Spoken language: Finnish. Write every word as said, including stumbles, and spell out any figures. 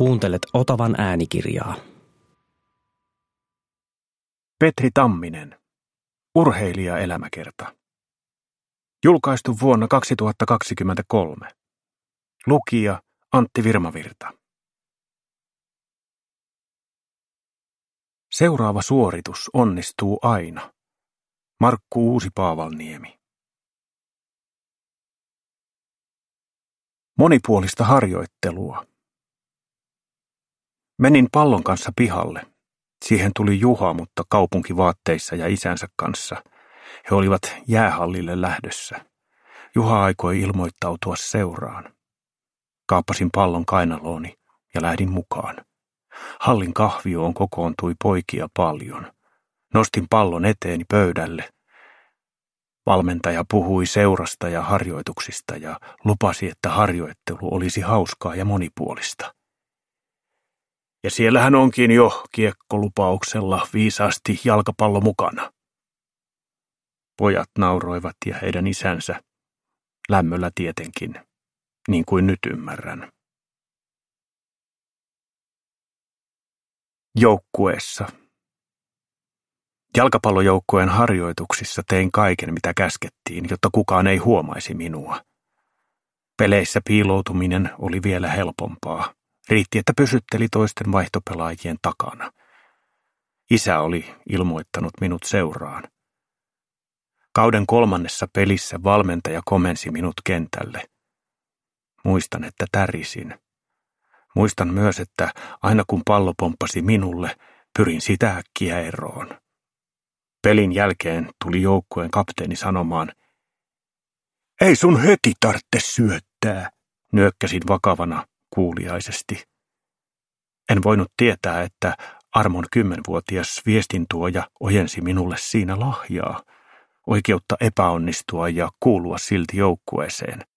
Kuuntelet Otavan äänikirjaa. Petri Tamminen. Urheilija-elämäkerta. Julkaistu vuonna kaksituhattakaksikymmentäkolme. Lukija Antti Virmavirta. Seuraava suoritus onnistuu aina. Markku Uusi-Paavalniemi. Monipuolista harjoittelua. Menin pallon kanssa pihalle. Siihen tuli Juha, mutta kaupunkivaatteissa ja isänsä kanssa. He olivat jäähallille lähdössä. Juha aikoi ilmoittautua seuraan. Kaappasin pallon kainalooni ja lähdin mukaan. Hallin kahvioon kokoontui poikia paljon. Nostin pallon eteeni pöydälle. Valmentaja puhui seurasta ja harjoituksista ja lupasi, että harjoittelu olisi hauskaa ja monipuolista. Ja siellähän onkin jo kiekkolupauksella viisaasti jalkapallo mukana. Pojat nauroivat ja heidän isänsä, lämmöllä tietenkin, niin kuin nyt ymmärrän. Joukkueessa. Jalkapallojoukkueen harjoituksissa tein kaiken, mitä käskettiin, jotta kukaan ei huomaisi minua. Peleissä piiloutuminen oli vielä helpompaa. Riitti, että pysytteli toisten vaihtopelaajien takana. Isä oli ilmoittanut minut seuraan. Kauden kolmannessa pelissä valmentaja komensi minut kentälle. Muistan, että tärisin. Muistan myös, että aina kun pallo pomppasi minulle, pyrin sitä äkkiä eroon. Pelin jälkeen tuli joukkueen kapteeni sanomaan, "Ei sun heti tarvitse syöttää", nyökkäsin vakavana kuuliaisesti. En voinut tietää, että armon kymmenvuotias viestintuoja ojensi minulle siinä lahjaa, oikeutta epäonnistua ja kuulua silti joukkueeseen.